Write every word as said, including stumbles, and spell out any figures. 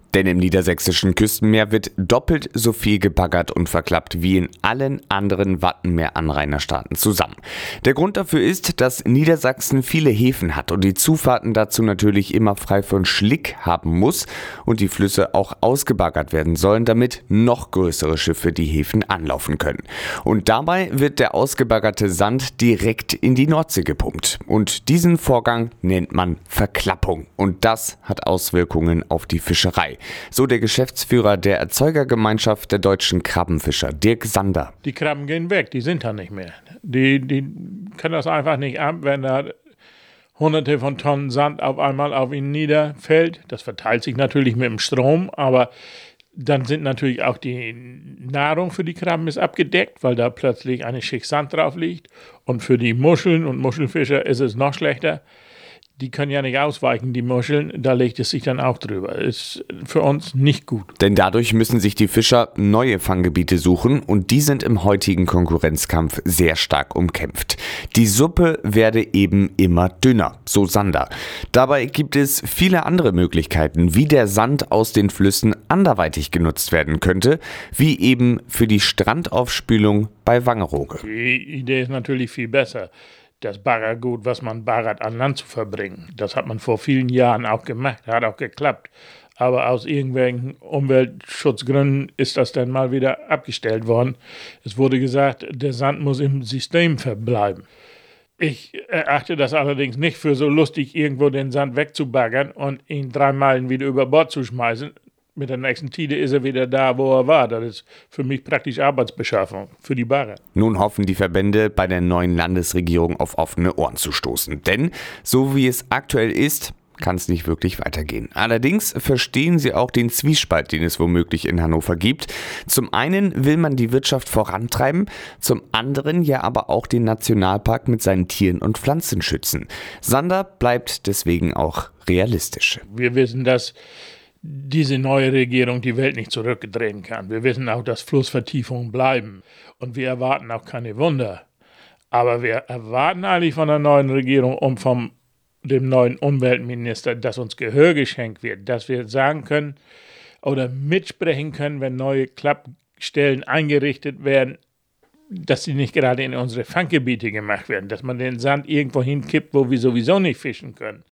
Denn im niedersächsischen Küstenmeer wird doppelt so viel gebaggert und verklappt wie in allen anderen Wattenmeer-Anrainerstaaten zusammen. Der Grund dafür ist, dass Niedersachsen viele Häfen hat und die Zufahrten dazu natürlich immer frei von Schlick haben muss und die Flüsse auch ausgebaggert werden sollen, damit noch größere Schiffe die Häfen anlaufen können. Und dabei wird der ausgebaggerte Sand direkt in die Nordsee gepumpt. Und diesen Vorgang nennt man Verklappung. Und das hat Auswirkungen auf die Fischerei. So der Geschäftsführer der Erzeugergemeinschaft der deutschen Krabbenfischer, Dirk Sander. Die Krabben gehen weg, die sind da nicht mehr. Die, die können das einfach nicht ab, wenn da hunderte von Tonnen Sand auf einmal auf ihnen niederfällt. Das verteilt sich natürlich mit dem Strom, aber dann sind natürlich auch die Nahrung für die Krabben ist abgedeckt, weil da plötzlich eine Schicht Sand drauf liegt. Und für die Muscheln und Muschelfischer ist es noch schlechter. Die können ja nicht ausweichen, die Muscheln, da legt es sich dann auch drüber. Ist für uns nicht gut. Denn dadurch müssen sich die Fischer neue Fanggebiete suchen und die sind im heutigen Konkurrenzkampf sehr stark umkämpft. Die Suppe werde eben immer dünner, so Sander. Dabei gibt es viele andere Möglichkeiten, wie der Sand aus den Flüssen anderweitig genutzt werden könnte, wie eben für die Strandaufspülung bei Wangerooge. Die Idee ist natürlich viel besser. Das Baggergut, was man baggert, an Land zu verbringen. Das hat man vor vielen Jahren auch gemacht, hat auch geklappt. Aber aus irgendwelchen Umweltschutzgründen ist das dann mal wieder abgestellt worden. Es wurde gesagt, der Sand muss im System verbleiben. Ich erachte das allerdings nicht für so lustig, irgendwo den Sand wegzubaggern und ihn drei Meilen wieder über Bord zu schmeißen. Mit der nächsten Tide ist er wieder da, wo er war. Das ist für mich praktisch Arbeitsbeschaffung für die Bagger. Nun hoffen die Verbände bei der neuen Landesregierung auf offene Ohren zu stoßen. Denn so wie es aktuell ist, kann es nicht wirklich weitergehen. Allerdings verstehen sie auch den Zwiespalt, den es womöglich in Hannover gibt. Zum einen will man die Wirtschaft vorantreiben, zum anderen ja aber auch den Nationalpark mit seinen Tieren und Pflanzen schützen. Sander bleibt deswegen auch realistisch. Wir wissen, dass diese neue Regierung die Welt nicht zurückdrehen kann. Wir wissen auch, dass Flussvertiefungen bleiben. Und wir erwarten auch keine Wunder. Aber wir erwarten eigentlich von der neuen Regierung und vom dem neuen Umweltminister, dass uns Gehör geschenkt wird, dass wir sagen können oder mitsprechen können, wenn neue Klappstellen eingerichtet werden, dass sie nicht gerade in unsere Fanggebiete gemacht werden, dass man den Sand irgendwo hinkippt, wo wir sowieso nicht fischen können.